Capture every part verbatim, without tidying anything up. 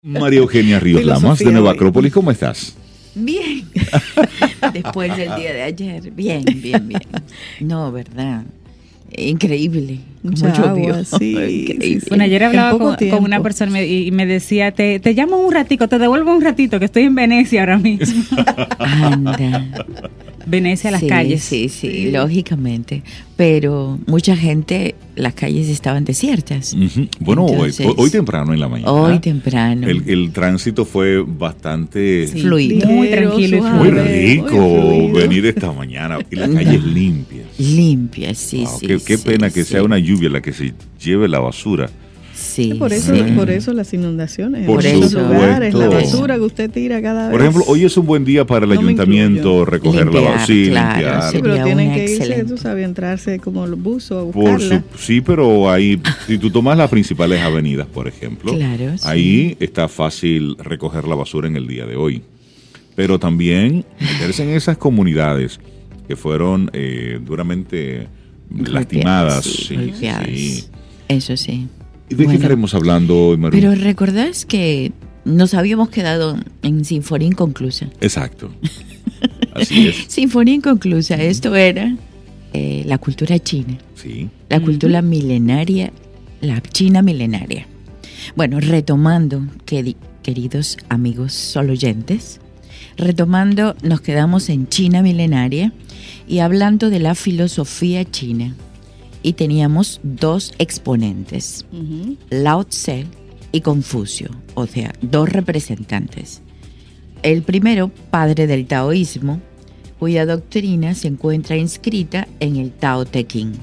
María Eugenia Ríos Lamas, de Nueva Acrópolis, ¿cómo estás? Bien, después del día de ayer, bien, bien, bien. No, ¿verdad? Increíble. Mucha Mucho agua, Dios. sí, Increíble. sí, Bueno, ayer hablaba poco con, tiempo. con una persona me- y me decía, te, te llamo un ratico, te devuelvo un ratito, que estoy en Venecia ahora mismo. Anda. Venecia, las Sí, calles. Sí, sí, lógicamente. Pero mucha gente, las calles estaban desiertas. Ujú. Bueno, hoy, Entonces, hoy temprano en la mañana. Hoy temprano. El, el tránsito fue bastante Sí. Fluido. Muy Ligero, tranquilo y suave. muy fluido. rico muy fluido. venir esta mañana y las calles limpias. Limpia, sí, Wow, sí. qué, qué sí, pena que sí. sea una lluvia la que se lleve la basura. Sí, Por eso, sí. por eso las inundaciones Por en muchos supuesto. lugares, la basura que usted tira cada vez. Por ejemplo, hoy es un buen día para el No me ayuntamiento incluyo. recoger la Limpiar, basura, claro, limpiar. Sí, sí. pero Sería tienen una que irse, excelente. tú sabes, entrarse como los buzos a Por buscarla. su- sí, pero ahí, si tú tomas las principales avenidas, por ejemplo, Claro, sí. ahí está fácil recoger la basura en el día de hoy. Pero también meterse en esas comunidades que fueron eh, duramente Golpeadas, lastimadas. sí, Sí, golpeadas. sí. Eso sí. ¿Y de qué Bueno, estaremos hablando hoy, Maru? Pero recordás que nos habíamos quedado en Sinfonía Inconclusa. Exacto. Así es. Sinfonía Inconclusa, esto era eh, la cultura china, Sí. la cultura milenaria, la China milenaria. Bueno, retomando, queri- queridos amigos solo oyentes, retomando, nos quedamos en China milenaria y hablando de la filosofía china. Y teníamos dos exponentes, Ujú. Lao Tse y Confucio, o sea, dos representantes. El primero, padre del taoísmo, cuya doctrina se encuentra inscrita en el Tao Te Ching.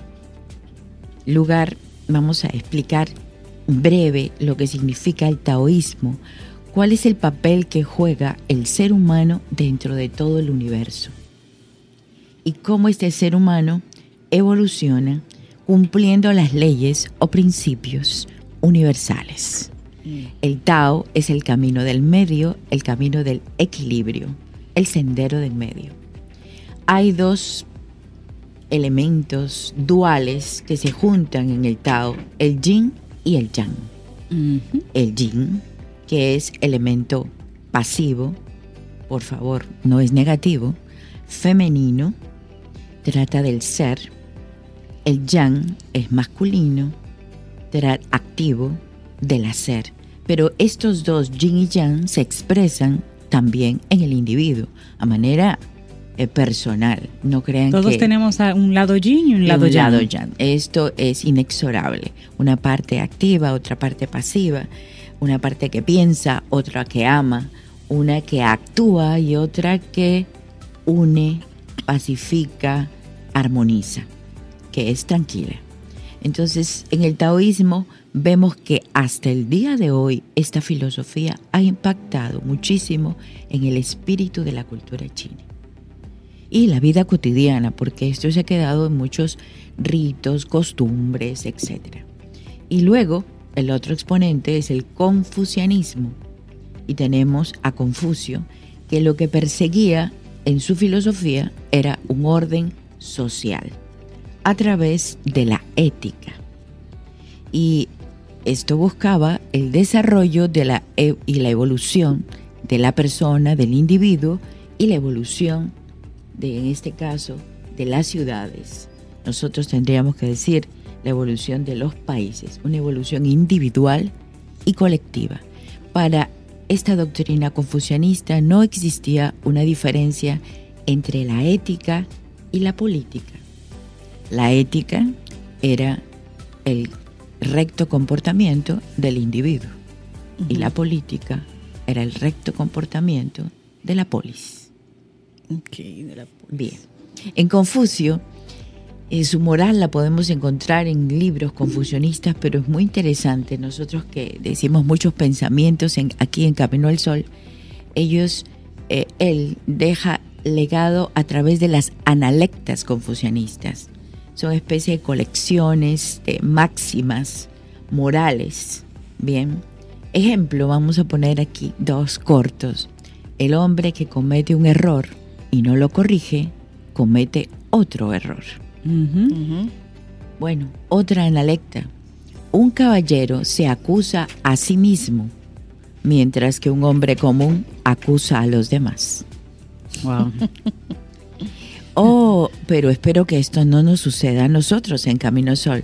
Lugar, vamos a explicar breve lo que significa el taoísmo, cuál es el papel que juega el ser humano dentro de todo el universo y cómo este ser humano evoluciona cumpliendo las leyes o principios universales. El Tao es el camino del medio, el camino del equilibrio, el sendero del medio. Hay dos elementos duales que se juntan en el Tao, el Yin y el Yang. Ujú. El Yin, que es elemento pasivo, por favor, no es negativo, femenino, trata del ser. El Yang es masculino, trata activo, del hacer. Pero estos dos, Yin y Yang, se expresan también en el individuo, a manera eh, personal. No crean Todos que... tenemos a un lado yin y un lado un yang. lado yang. Esto es inexorable. Una parte activa, otra parte pasiva, una parte que piensa, otra que ama, una que actúa y otra que une, pacifica, armoniza, que es tranquila. Entonces, en el taoísmo vemos que hasta el día de hoy esta filosofía ha impactado muchísimo en el espíritu de la cultura china y la vida cotidiana, porque esto se ha quedado en muchos ritos, costumbres, etcétera. Y luego, el otro exponente es el confucianismo. Y tenemos a Confucio, que lo que perseguía en su filosofía era un orden social a través de la ética. Y esto buscaba el desarrollo de la e- y la evolución de la persona, del individuo, y la evolución de, en este caso, de las ciudades. Nosotros tendríamos que decir la evolución de los países, una evolución individual y colectiva. Para esta doctrina confucianista no existía una diferencia entre la ética y la política. La ética era el recto comportamiento del individuo y la política era el recto comportamiento de la polis. Ok, de la polis. Bien. En Confucio, eh, su moral la podemos encontrar en libros confucianistas, pero es muy interesante. Nosotros que decimos muchos pensamientos en, aquí en Camino al Sol, ellos, eh, él deja legado a través de las analectas confucianistas. Son especie de colecciones de máximas morales. Bien. Ejemplo, vamos a poner aquí dos cortos. El hombre que comete un error y no lo corrige, comete otro error. Ujú. Ujú. Bueno, otra analecta. Un caballero se acusa a sí mismo, mientras que un hombre común acusa a los demás. Wow. Oh, pero espero que esto no nos suceda a nosotros en Camino Sol.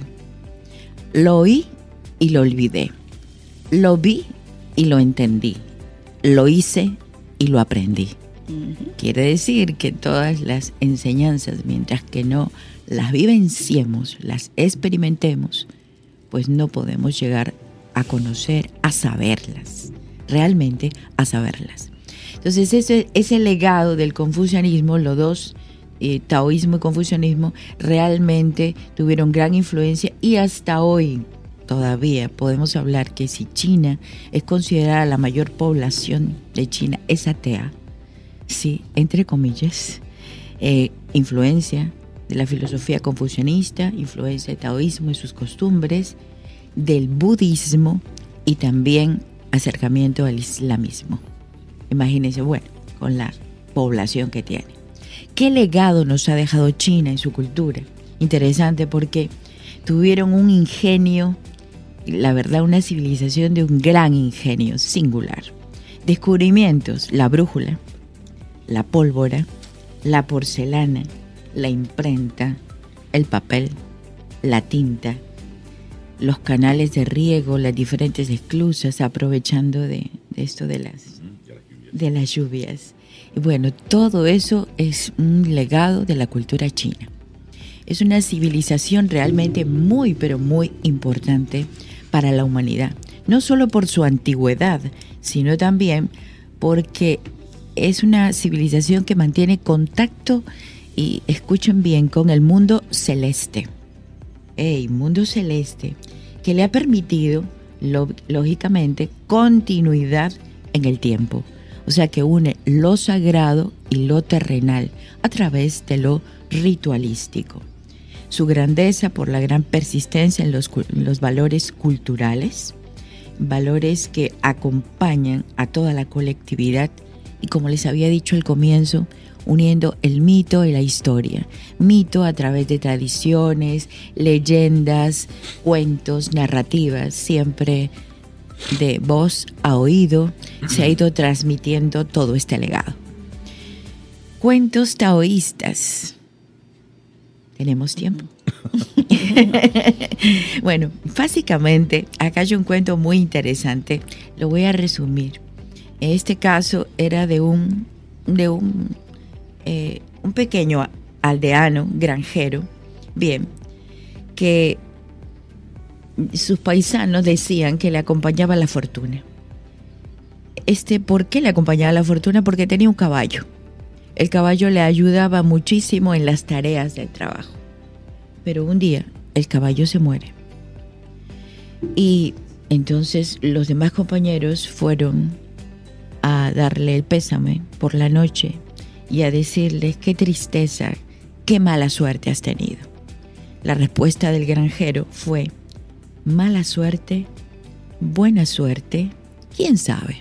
Lo oí y lo olvidé. Lo vi y lo entendí. Lo hice y lo aprendí. Uh-huh. Quiere decir que todas las enseñanzas, mientras que no las vivenciemos, las experimentemos, pues no podemos llegar a conocer, a saberlas, realmente a saberlas. Entonces ese, ese legado del confucianismo, los dos, eh, taoísmo y confucianismo, realmente tuvieron gran influencia y hasta hoy todavía podemos hablar que si China es considerada la mayor población de China, es atea, sí, entre comillas, eh, influencia de la filosofía confucianista, influencia del taoísmo y sus costumbres, del budismo y también acercamiento al islamismo. Imagínense, bueno, con la población que tiene. ¿Qué legado nos ha dejado China en su cultura? Interesante porque tuvieron un ingenio, la verdad, una civilización de un gran ingenio singular. Descubrimientos, la brújula, la pólvora, la porcelana, la imprenta, el papel, la tinta, los canales de riego, las diferentes esclusas, aprovechando de, de esto de las, de las lluvias. Y bueno, todo eso es un legado de la cultura china. Es una civilización realmente muy, pero muy importante para la humanidad. No solo por su antigüedad, sino también porque es una civilización que mantiene contacto, y escuchen bien, con el mundo celeste. El mundo celeste que le ha permitido, lo, lógicamente, continuidad en el tiempo. O sea que une lo sagrado y lo terrenal a través de lo ritualístico. Su grandeza por la gran persistencia en los, en los valores culturales, valores que acompañan a toda la colectividad y, como les había dicho al comienzo, uniendo el mito y la historia. Mito a través de tradiciones, leyendas, cuentos, narrativas, siempre de voz a oído, se ha ido transmitiendo todo este legado. Cuentos taoístas. ¿Tenemos tiempo? Bueno, básicamente, acá hay un cuento muy interesante. Lo voy a resumir. En este caso era de un, de un, eh, un pequeño aldeano, granjero, bien, que sus paisanos decían que le acompañaba la fortuna. Este, ¿por qué le acompañaba la fortuna? Porque tenía un caballo. El caballo le ayudaba muchísimo en las tareas del trabajo. Pero un día el caballo se muere. Y entonces los demás compañeros fueron a darle el pésame por la noche y a decirles qué tristeza, qué mala suerte has tenido. La respuesta del granjero fue: mala suerte, buena suerte, ¿quién sabe?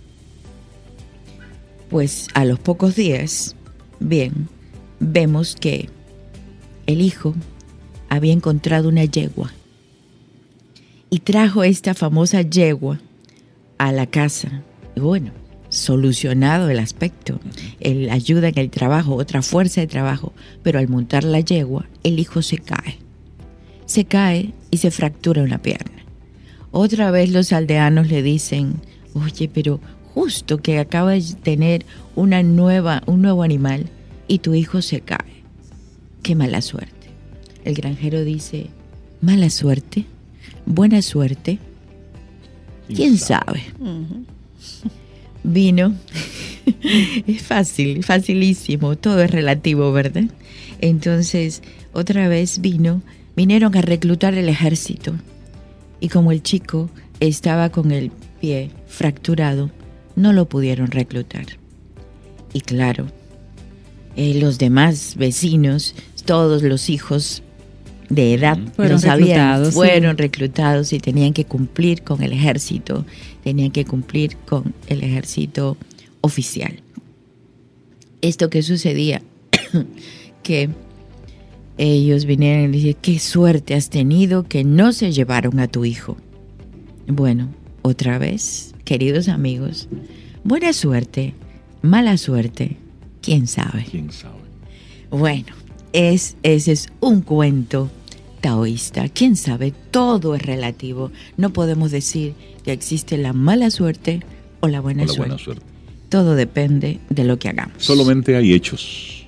Pues a los pocos días, bien, vemos que el hijo había encontrado una yegua y trajo esta famosa yegua a la casa. Y bueno, solucionado el aspecto, el ayuda en el trabajo, otra fuerza de trabajo, pero al montar la yegua, el hijo se cae. Se cae y se fractura una pierna. Otra vez los aldeanos le dicen: oye, pero justo que acabas de tener una nueva, un nuevo animal y tu hijo se cae. Qué mala suerte. El granjero dice: mala suerte, buena suerte, ¿quién sabe? Uh-huh. Vino, es fácil, facilísimo, todo es relativo, ¿verdad? Entonces, otra vez vino, vinieron a reclutar el ejército y como el chico estaba con el pie fracturado, no lo pudieron reclutar. Y claro, eh, los demás vecinos, todos los hijos de edad, fueron no sabían, reclutados, fueron sí. reclutados y tenían que cumplir con el ejército, tenían que cumplir con el ejército oficial. Esto que sucedía, que ellos vinieron y decían: qué suerte has tenido que no se llevaron a tu hijo. Bueno, otra vez queridos amigos, buena suerte, mala suerte, quién sabe. ¿Quién sabe? Bueno, es, ese es un cuento taoísta. Quién sabe, todo es relativo. No podemos decir que existe la mala suerte o la buena, O la suerte. buena suerte. Todo depende de lo que hagamos. Solamente hay hechos.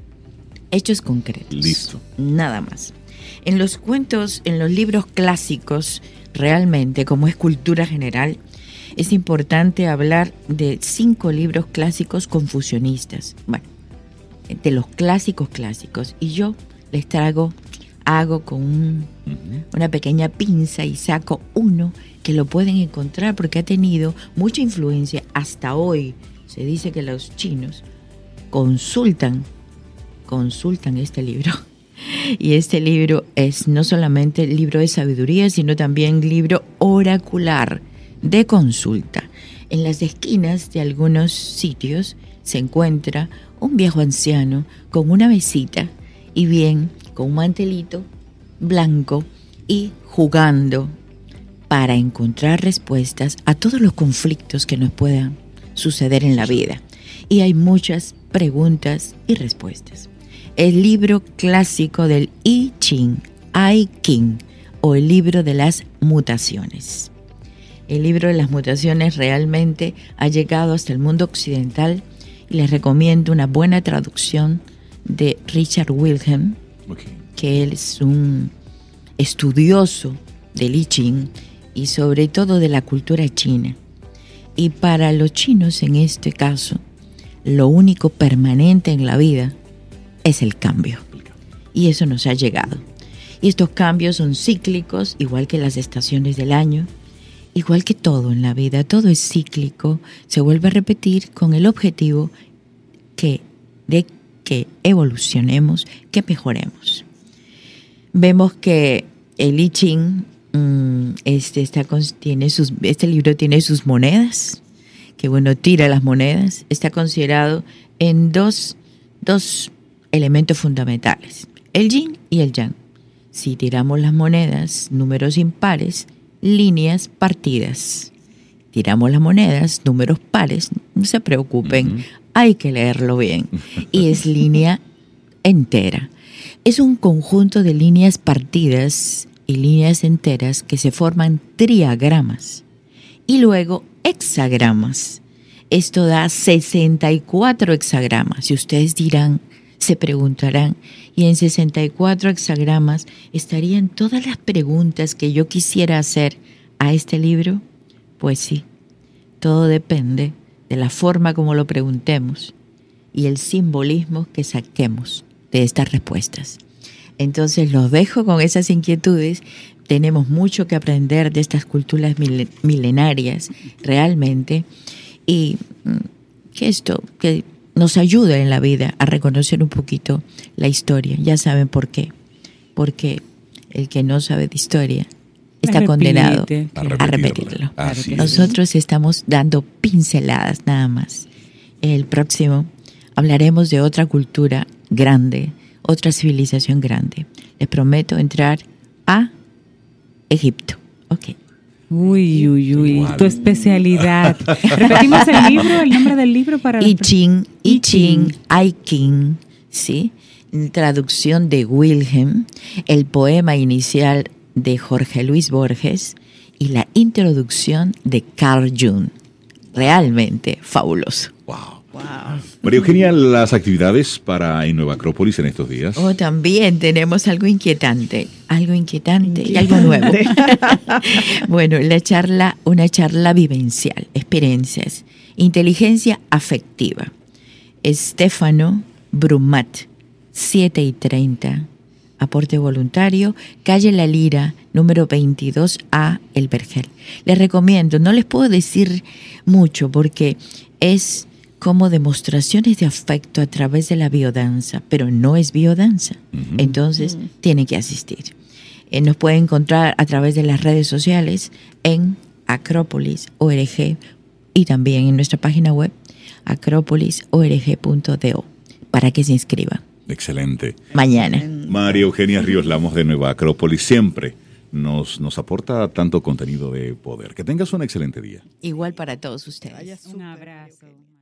Hechos concretos. Listo. Nada más. En los cuentos, en los libros clásicos, realmente, como es cultura general, es importante hablar de cinco libros clásicos confucionistas. Bueno, de los clásicos clásicos. Y yo les traigo, hago con un, Ujú. una pequeña pinza y saco uno que lo pueden encontrar porque ha tenido mucha influencia hasta hoy. Se dice que los chinos consultan, consultan este libro. Y este libro es no solamente libro de sabiduría, sino también libro oracular de consulta. En las esquinas de algunos sitios se encuentra un viejo anciano con una mesita y bien con un mantelito blanco y jugando para encontrar respuestas a todos los conflictos que nos puedan suceder en la vida. Y hay muchas preguntas y respuestas. El libro clásico del I Ching, I Ching, o el libro de las mutaciones. El libro de las mutaciones realmente ha llegado hasta el mundo occidental y les recomiendo una buena traducción de Richard Wilhelm, Okay. que él es un estudioso del I Ching y sobre todo de la cultura china. Y para los chinos, en este caso, lo único permanente en la vida es el cambio. Y eso nos ha llegado. Y estos cambios son cíclicos, igual que las estaciones del año, igual que todo en la vida. Todo es cíclico, se vuelve a repetir con el objetivo que, de que evolucionemos, que mejoremos. Vemos que el I Ching, mmm, este, está, tiene sus, este libro tiene sus monedas, que uno tira las monedas. Está considerado en dos, dos elementos fundamentales, el yin y el yang. Si tiramos las monedas, números impares, líneas partidas. Tiramos las monedas, números pares, no se preocupen, uh-huh. Hay que leerlo bien. Y es línea entera. Es un conjunto de líneas partidas y líneas enteras que se forman triagramas y luego hexagramas. Esto da sesenta y cuatro hexagramas. Y ustedes dirán, se preguntarán, y en sesenta y cuatro hexagramas estarían todas las preguntas que yo quisiera hacer a este libro. Pues sí, todo depende de la forma como lo preguntemos y el simbolismo que saquemos de estas respuestas. Entonces los dejo con esas inquietudes. Tenemos mucho que aprender de estas culturas milenarias realmente, y que esto que nos ayuda en la vida a reconocer un poquito la historia. Ya saben por qué. Porque el que no sabe de historia está repite, condenado a a repetirlo. Así es. Nosotros estamos dando pinceladas nada más. El próximo hablaremos de otra cultura grande, otra civilización grande. Les prometo entrar a Egipto. Ok. Uy, uy, uy, tu especialidad. Repetimos el libro, el nombre del libro para... I Ching, I Ching, I Ching, ¿sí? Traducción de Wilhelm, el poema inicial de Jorge Luis Borges y la introducción de Carl Jung. Realmente fabuloso. Wow. Wow. María Eugenia, las actividades para en Nueva Acrópolis en estos días. Oh, también tenemos algo inquietante, algo inquietante, inquietante. y algo nuevo. Bueno, la charla, una charla vivencial, experiencias, inteligencia afectiva. Estefano Brumat, siete y treinta, aporte voluntario, calle La Lira, número veintidós A, El Vergel. Les recomiendo, no les puedo decir mucho porque es como demostraciones de afecto a través de la biodanza, pero no es biodanza. Uh-huh. Entonces, uh-huh. tienen que asistir. Eh, nos pueden encontrar a través de las redes sociales en Acrópolis punto org y también en nuestra página web acrópolis punto org punto do para que se inscriban. Excelente. Mañana. María Eugenia Ríos Lamos de Nueva Acrópolis, siempre nos, nos aporta tanto contenido de poder. Que tengas un excelente día. Igual para todos ustedes. Vaya Un súper, abrazo. ok.